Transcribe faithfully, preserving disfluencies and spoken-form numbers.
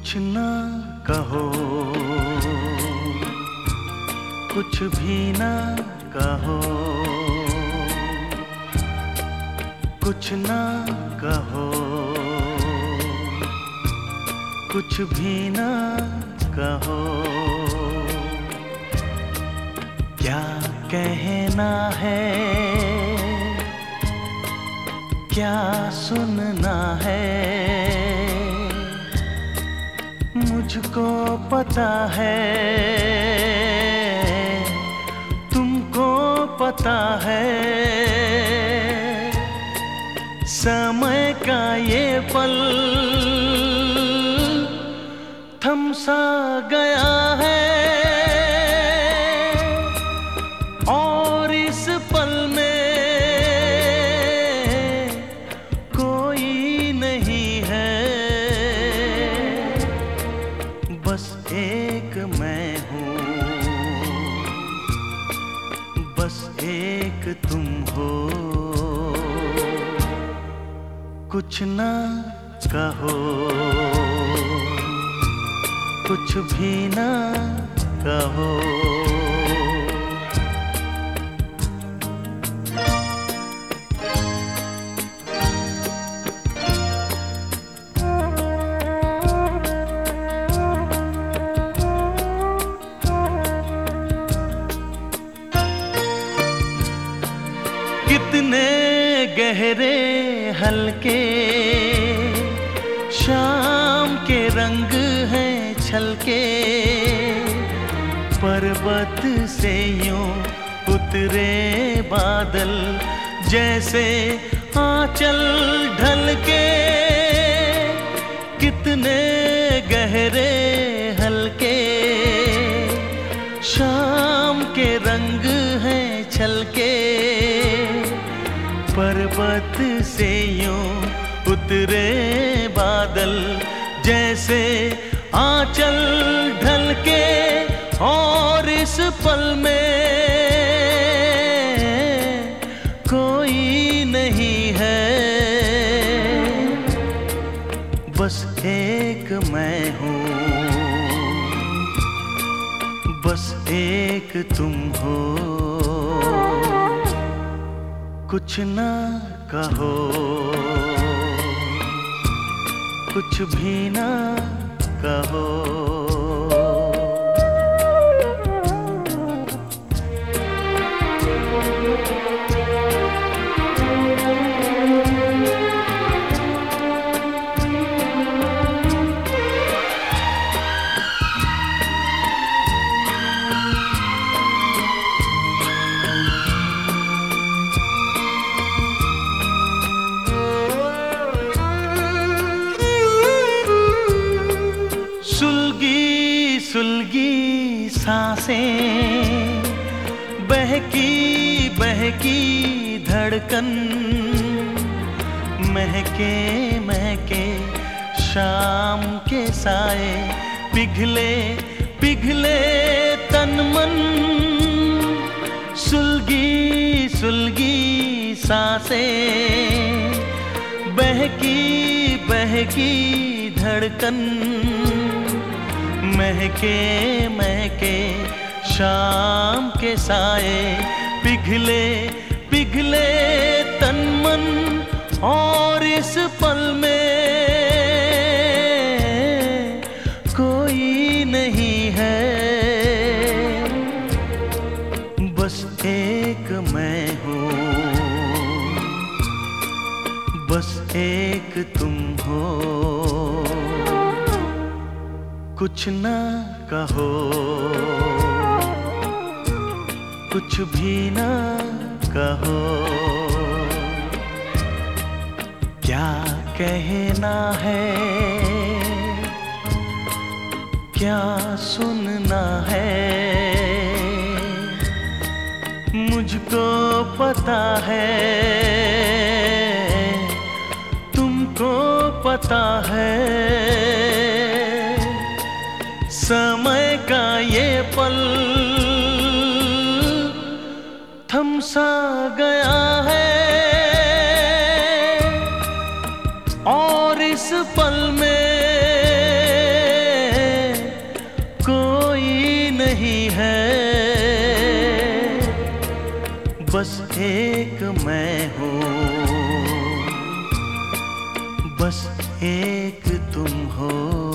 कुछ ना कहो, कुछ भी ना कहो, कुछ ना कहो, कुछ भी ना कहो। क्या कहना है, क्या सुनना है, मुझको पता है, तुमको पता है। समय का ये पल थम सा गया है, और इस पल में कोई नहीं है। बस एक मैं हूँ, बस एक तुम हो। कुछ ना कहो, कुछ भी ना कहो। कितने गहरे हल्के शाम के रंग हैं छलके, पर्वत से यूं उतरे बादल जैसे आंचल ढलके। कितने गहरे हल्के शाम के रंग हैं छलके, पर्वत से यूं उतरे बादल जैसे आंचल ढलके। और इस पल में कोई नहीं है, बस एक मैं हूँ, बस एक तुम हो। कुछ ना कहो, कुछ भी ना कहो। सुलगी सुलगी सांसें, बहकी बहकी धड़कन, महके महके शाम के साए, पिघले पिघले तन मन। सुलगी सुलगी सांसें, बहकी बहकी धड़कन, महके महके शाम के साए, पिघले पिघले तन मन। और इस पल में कोई नहीं है, बस एक मैं हूँ, बस एक तुम हो। कुछ ना कहो, कुछ भी ना कहो। क्या कहना है, क्या सुनना है, मुझको पता है, तुमको पता है। समय का ये पल थम सा गया है, और इस पल में एक मैं हूँ, बस एक तुम हो।